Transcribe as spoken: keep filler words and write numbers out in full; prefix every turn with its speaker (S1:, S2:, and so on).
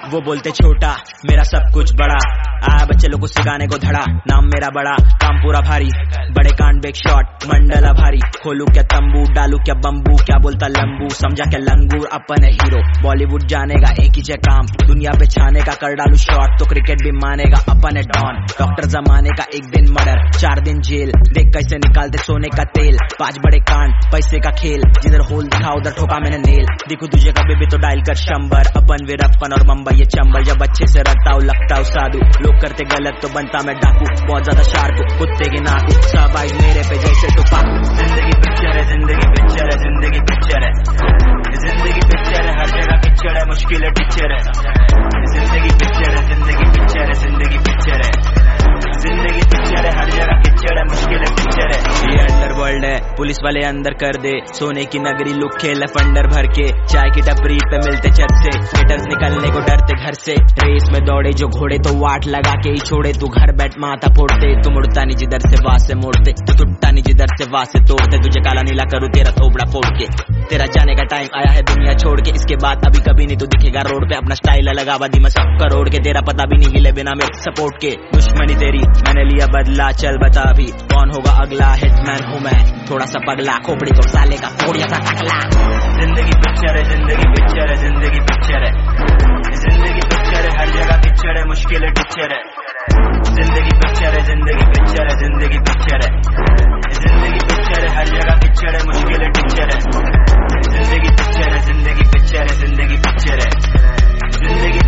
S1: वो बोलते छोटा मेरा सब कुछ बड़ा, आया बच्चे लोग को सिखाने को धड़ा, नाम मेरा बड़ा काम पूरा भारी, बड़े कांड बेग शॉट मंडला भारी, खोलू क्या तंबू डालू क्या बम्बू, क्या बोलता लंबू समझा क्या लंगूर, अपन है हीरो बॉलीवुड जानेगा एक ही जय काम, दुनिया पे छाने का कर डालू शॉट तो क्रिकेट भी मानेगा, अपन है डॉन डॉक्टर जमाने का, एक दिन मर्डर चार दिन जेल, देख कैसे निकालते सोने का तेल, पांच बड़े कांड पैसे का खेल, जिधर होल दिखा उधर ठोका मैंने नेल, दिखू तुझे कभी भी तो डायल कर शंबर, अपन वीरप्पन और मुंबई ये चंबल, जब अच्छे से रखता हूँ लगता हूँ साधु, लोग करते गलत तो बनता मैं डाकू, बहुत ज्यादा शार्प कुत्ते की नाकू, सब आइज मेरे पे जैसे टुपाकू, जिंदगी पिक्चर है जिंदगी पिक्चर है जिंदगी पिक्चर है, जिंदगी पिक्चर है हर जगह पिक्चर है, मुश्किल है टीचर है, जिंदगी पिक्चर है जिंदगी पिक्चर है जिंदगी पिक्चर है, जिंदगी पिक्चर है हर जगह पिक्चर है, मुश्किल है टीचर है, ये अंडरवर्ल्ड है पुलिस वाले अंदर कर दे, सोने की नगरी लुक खेल फंडर भर के, चाय की टपरी पे मिलते चट से, हेटर्स निकलने को डरते घर से, रेस में दौड़े जो घोड़े तो वाट लगा के ही छोड़े, तू घर बैठ माथा फोड़ते, तू मुड़ता नहीं जिधर से वास से मोड़ते, तू टूटता नहीं जिधर से वास से तोड़ते, तुझे काला नीला करूँ तेरा थोबड़ा फोड़ के, तेरा जाने का टाइम आया है दुनिया छोड़ के, इसके बाद अभी कभी नहीं तू दिखेगा रोड पे, अपना स्टाइल अलग आबादी में सब करोड़ के, तेरा पता भी नहीं हिले बिना मेरे सपोर्ट के, दुश्मनी तेरी मैंने लिया बदला, चल बता अभी कौन होगा अगला, हिटमैन हूँ मैं थोड़ा सा पगला, खोपड़ी तो साले का फोड़िया सा टकला, जिंदगी पिक्चर है जिंदगी पिक्चर है जिंदगी पिक्चर है, जिंदगी पिक्चर है हर जगह पिक्चर है, मुश्किल है टीचर है, जिंदगी पिक्चर है जिंदगी पिक्चर है जिंदगी पिक्चर है, जिंदगी पिक्चर है हर जगह पिक्चर है, मुश्किल है टीचर है, जिंदगी पिक्चर है जिंदगी पिक्चर है जिंदगी पिक्चर है, जिंदगी